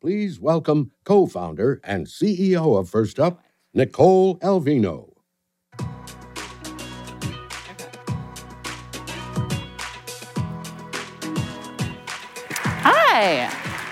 Please welcome co-founder and CEO of First Up, Nicole Alvino. Hi.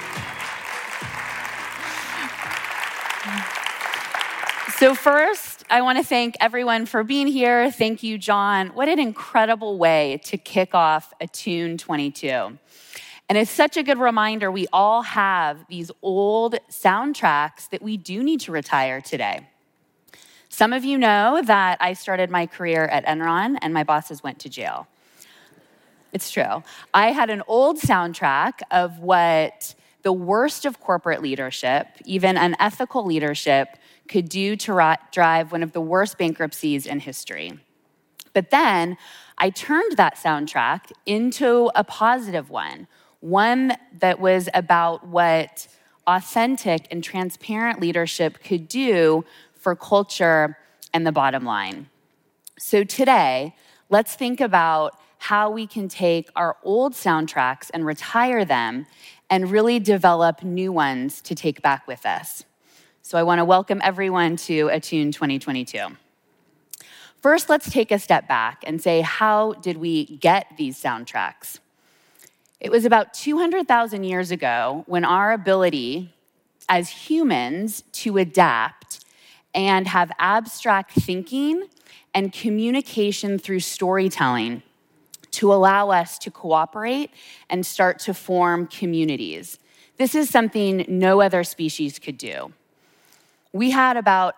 So first, I want to thank everyone for being here. Thank you, John. What an incredible way to kick off Attune 22. And it's such a good reminder we all have these old soundtracks that we do need to retire today. Some of you know that I started my career at Enron and my bosses went to jail. It's true. I had an old soundtrack of what the worst of corporate leadership, even unethical leadership, could do to drive one of the worst bankruptcies in history. But then I turned that soundtrack into a positive one that was about what authentic and transparent leadership could do for culture and the bottom line. So today, let's think about how we can take our old soundtracks and retire them and really develop new ones to take back with us. So I want to welcome everyone to Attune 2022. First, let's take a step back and say, how did we get these soundtracks? It was about 200,000 years ago when our ability as humans to adapt and have abstract thinking and communication through storytelling to allow us to cooperate and start to form communities. This is something no other species could do. We had about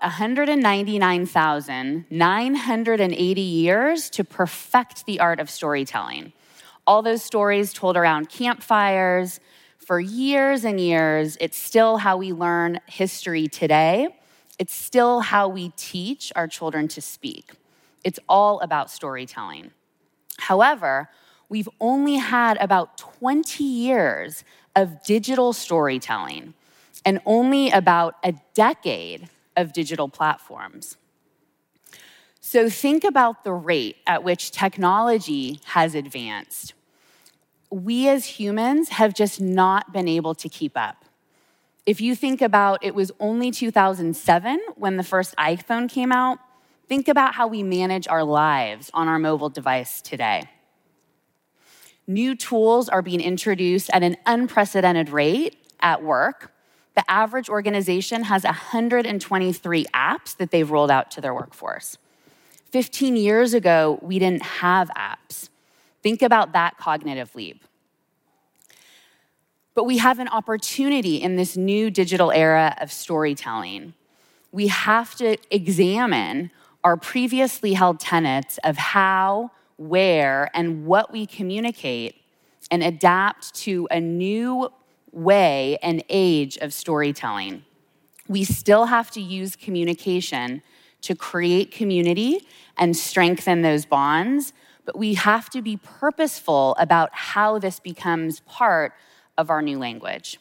199,980 years to perfect the art of storytelling. All those stories told around campfires for years and years. It's still how we learn history today. It's still how we teach our children to speak. It's all about storytelling. However, we've only had about 20 years of digital storytelling and only about a decade of digital platforms. So think about the rate at which technology has advanced. We as humans have just not been able to keep up. If you think about it was only 2007 when the first iPhone came out, think about how we manage our lives on our mobile device today. New tools are being introduced at an unprecedented rate at work. The average organization has 123 apps that they've rolled out to their workforce. 15 years ago, we didn't have apps. Think about that cognitive leap. But we have an opportunity in this new digital era of storytelling. We have to examine our previously held tenets of how, where, and what we communicate and adapt to a new way and age of storytelling. We still have to use communication to create community and strengthen those bonds, but we have to be purposeful about how this becomes part of our new language.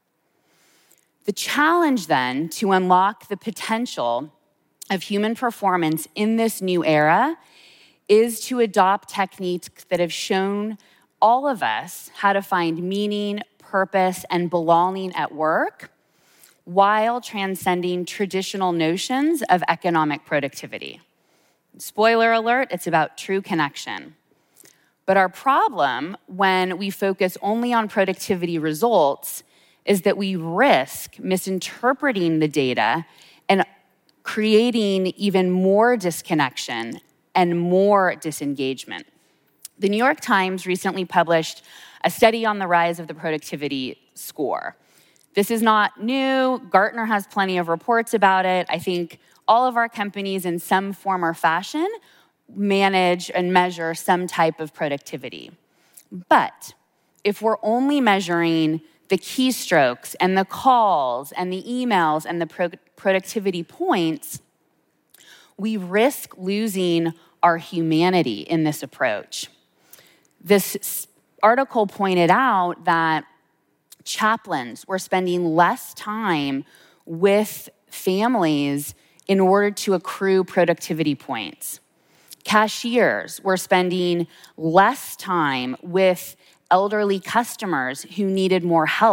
The challenge then to unlock the potential of human performance in this new era is to adopt techniques that have shown all of us how to find meaning, purpose, and belonging at work while transcending traditional notions of economic productivity. Spoiler alert, it's about true connection. But our problem when we focus only on productivity results is that we risk misinterpreting the data and creating even more disconnection and more disengagement. The New York Times recently published a study on the rise of the productivity score. This is not new. Gartner has plenty of reports about it. I think all of our companies in some form or fashion manage and measure some type of productivity. But if we're only measuring the keystrokes and the calls and the emails and the productivity points, we risk losing our humanity in this approach. This article pointed out that chaplains were spending less time with families in order to accrue productivity points. Cashiers were spending less time with elderly customers who needed more help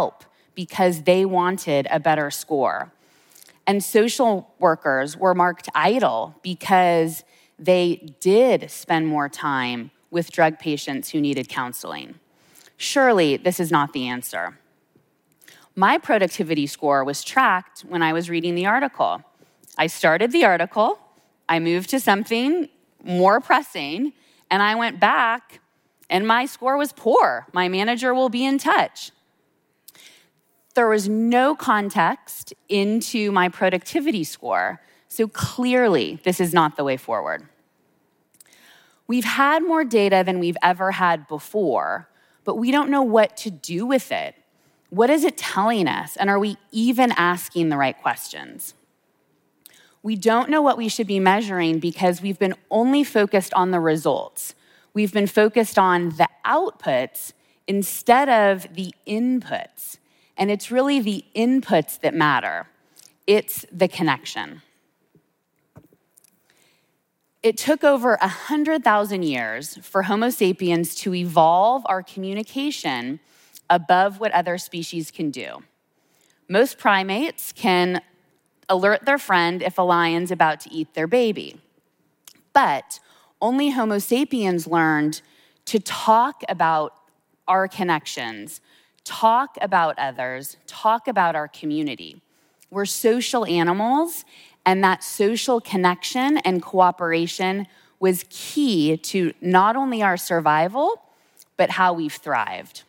because they wanted a better score. And social workers were marked idle because they did spend more time with drug patients who needed counseling. Surely, this is not the answer. My productivity score was tracked when I was reading the article. I started the article, I moved to something more pressing, and I went back, and my score was poor. My manager will be in touch. There was no context into my productivity score, so clearly this is not the way forward. We've had more data than we've ever had before, but we don't know what to do with it. What is it telling us, and are we even asking the right questions? We don't know what we should be measuring because we've been only focused on the results. We've been focused on the outputs instead of the inputs. And it's really the inputs that matter. It's the connection. It took over 100,000 years for Homo sapiens to evolve our communication above what other species can do. Most primates can alert their friend if a lion's about to eat their baby. But only Homo sapiens learned to talk about our connections, talk about others, talk about our community. We're social animals, and that social connection and cooperation was key to not only our survival, but how we've thrived.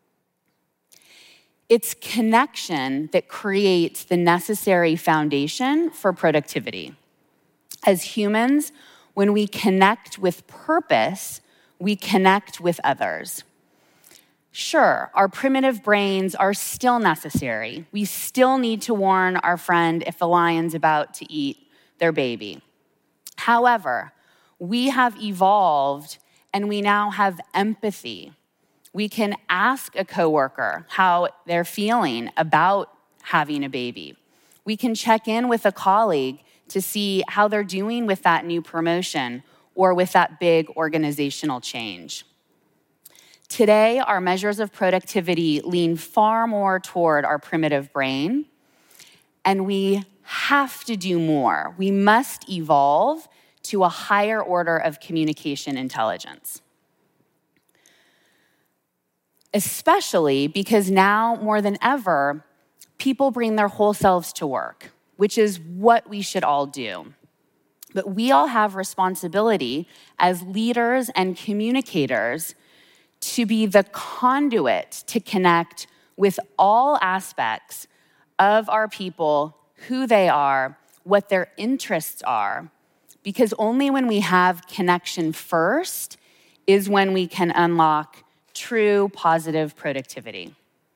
It's connection that creates the necessary foundation for productivity. As humans, when we connect with purpose, we connect with others. Sure, our primitive brains are still necessary. We still need to warn our friend if the lion's about to eat their baby. However, we have evolved and we now have empathy. We can ask a coworker how they're feeling about having a baby. We can check in with a colleague to see how they're doing with that new promotion or with that big organizational change. Today, our measures of productivity lean far more toward our primitive brain, and we have to do more. We must evolve to a higher order of communication intelligence. Especially because now, more than ever, people bring their whole selves to work, which is what we should all do. But we all have responsibility as leaders and communicators to be the conduit to connect with all aspects of our people, who they are, what their interests are, because only when we have connection first is when we can unlock true positive productivity.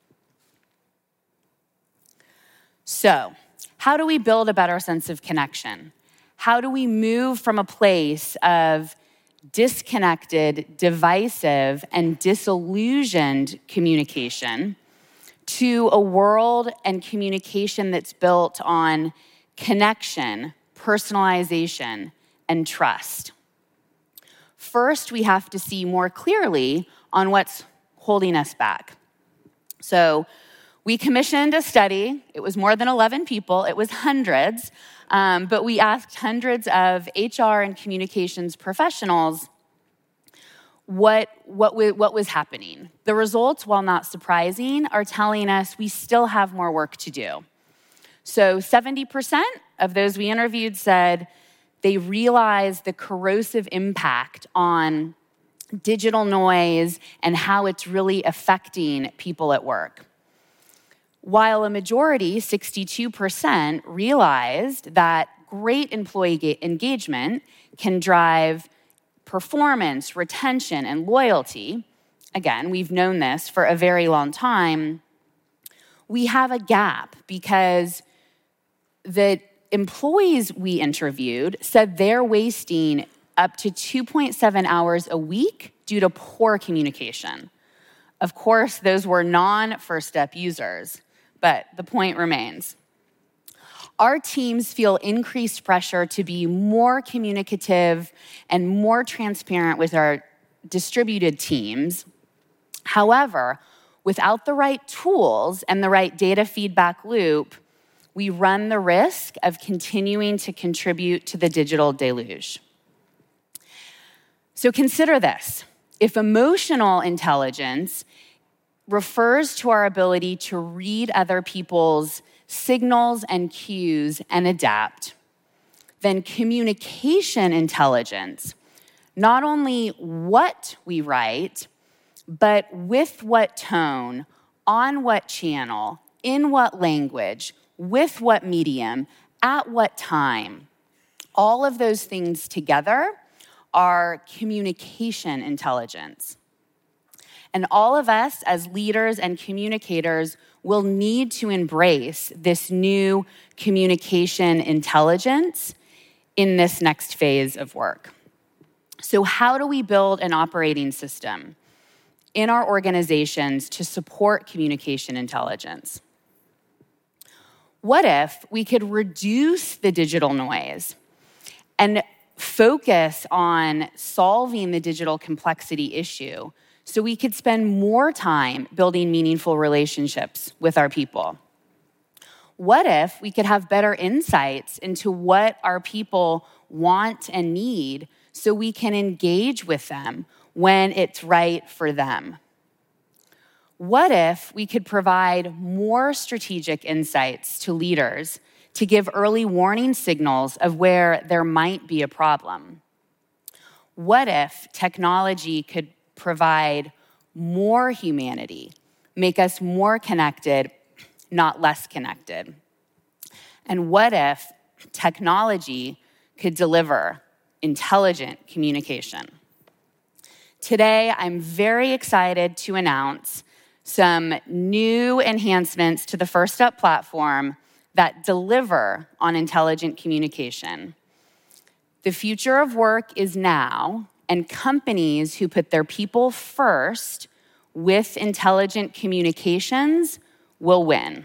So, how do we build a better sense of connection? How do we move from a place of disconnected, divisive, and disillusioned communication to a world and communication that's built on connection, personalization, and trust? First, we have to see more clearly on what's holding us back. So we commissioned a study. It was more than 11 people. It was hundreds. But we asked hundreds of HR and communications professionals what was happening. The results, while not surprising, are telling us we still have more work to do. So 70% of those we interviewed said they realized the corrosive impact on digital noise and how it's really affecting people at work. While a majority, 62%, realized that great employee engagement can drive performance, retention, and loyalty. Again, we've known this for a very long time. We have a gap because the employees we interviewed said they're wasting up to 2.7 hours a week due to poor communication. Of course, those were non-First Step users, but the point remains. Our teams feel increased pressure to be more communicative and more transparent with our distributed teams. However, without the right tools and the right data feedback loop, we run the risk of continuing to contribute to the digital deluge. So consider this. If emotional intelligence refers to our ability to read other people's signals and cues and adapt, then communication intelligence, not only what we write, but with what tone, on what channel, in what language, with what medium, at what time, all of those things together are communication intelligence. And all of us as leaders and communicators will need to embrace this new communication intelligence in this next phase of work. So how do we build an operating system in our organizations to support communication intelligence? What if we could reduce the digital noise and focus on solving the digital complexity issue so we could spend more time building meaningful relationships with our people? What if we could have better insights into what our people want and need so we can engage with them when it's right for them? What if we could provide more strategic insights to leaders to give early warning signals of where there might be a problem? What if technology could provide more humanity, make us more connected, not less connected? And what if technology could deliver intelligent communication? Today, I'm very excited to announce some new enhancements to the First Up platform that deliver on intelligent communication. The future of work is now, and companies who put their people first with intelligent communications will win.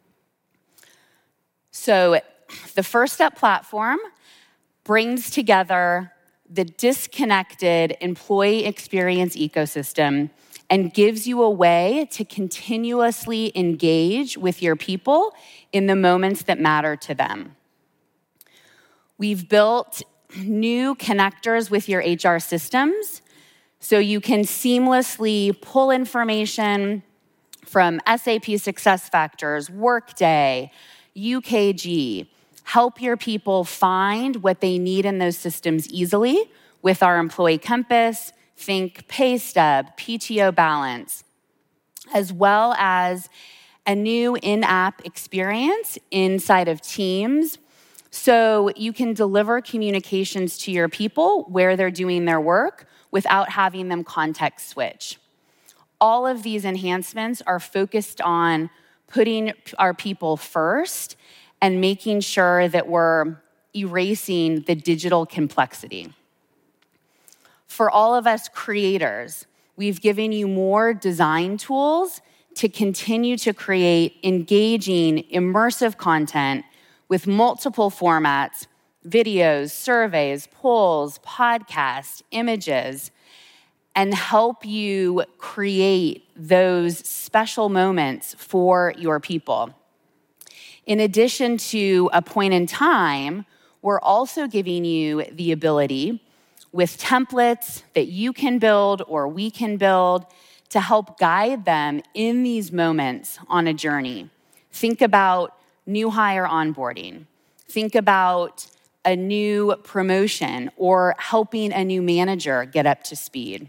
So the First Up platform brings together the disconnected employee experience ecosystem and gives you a way to continuously engage with your people in the moments that matter to them. We've built new connectors with your HR systems so you can seamlessly pull information from SAP SuccessFactors, Workday, UKG, help your people find what they need in those systems easily with our Employee Compass, think Paystub, PTO Balance, as well as a new in-app experience inside of Teams so you can deliver communications to your people where they're doing their work without having them context switch. All of these enhancements are focused on putting our people first and making sure that we're erasing the digital complexity. For all of us creators, we've given you more design tools to continue to create engaging, immersive content with multiple formats, videos, surveys, polls, podcasts, images, and help you create those special moments for your people. In addition to a point in time, we're also giving you the ability with templates that you can build or we can build to help guide them in these moments on a journey. Think about new hire onboarding. Think about a new promotion or helping a new manager get up to speed.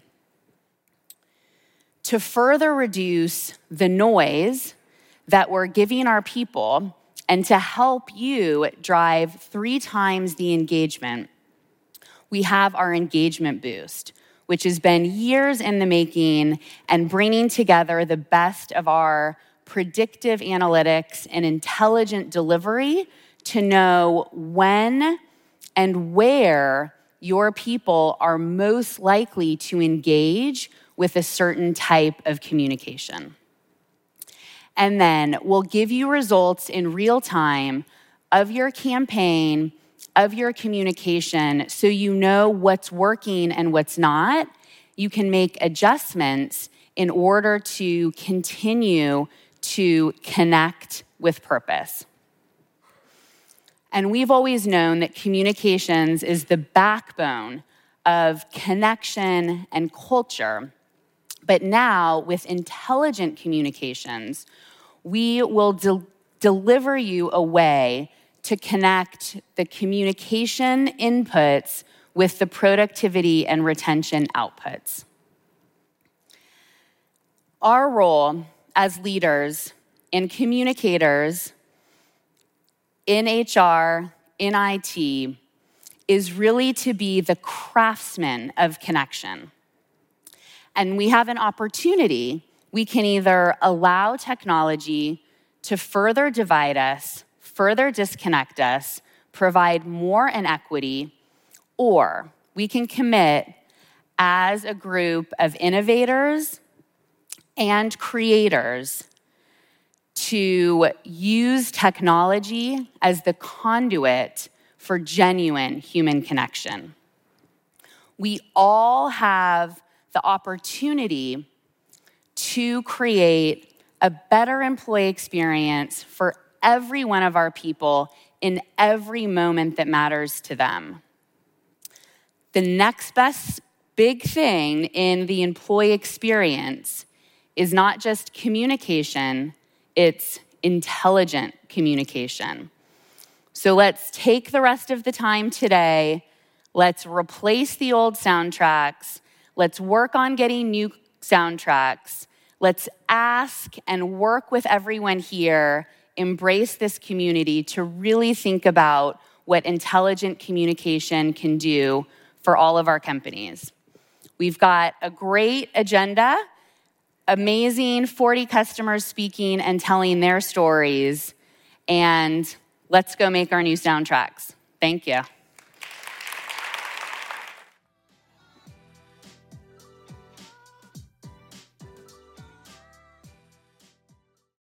To further reduce the noise that we're giving our people and to help you drive 3 times the engagement, we have our Engagement Boost, which has been years in the making and bringing together the best of our predictive analytics and intelligent delivery to know when and where your people are most likely to engage with a certain type of communication. And then we'll give you results in real time of your campaign, of your communication, so you know what's working and what's not. You can make adjustments in order to continue to connect with purpose. And we've always known that communications is the backbone of connection and culture. But now, with intelligent communications, we will deliver you a way to connect the communication inputs with the productivity and retention outputs. Our role as leaders and communicators in HR, in IT, is really to be the craftsman of connection. And we have an opportunity. We can either allow technology to further divide us, further disconnect us, provide more inequity, or we can commit as a group of innovators and creators to use technology as the conduit for genuine human connection. We all have the opportunity to create a better employee experience for every one of our people in every moment that matters to them. The next best big thing in the employee experience is not just communication, it's intelligent communication. So let's take the rest of the time today. Let's replace the old soundtracks. Let's work on getting new soundtracks. Let's ask and work with everyone here, embrace this community to really think about what intelligent communication can do for all of our companies. We've got a great agenda, amazing 40 customers speaking and telling their stories, and let's go make our new soundtracks. Thank you.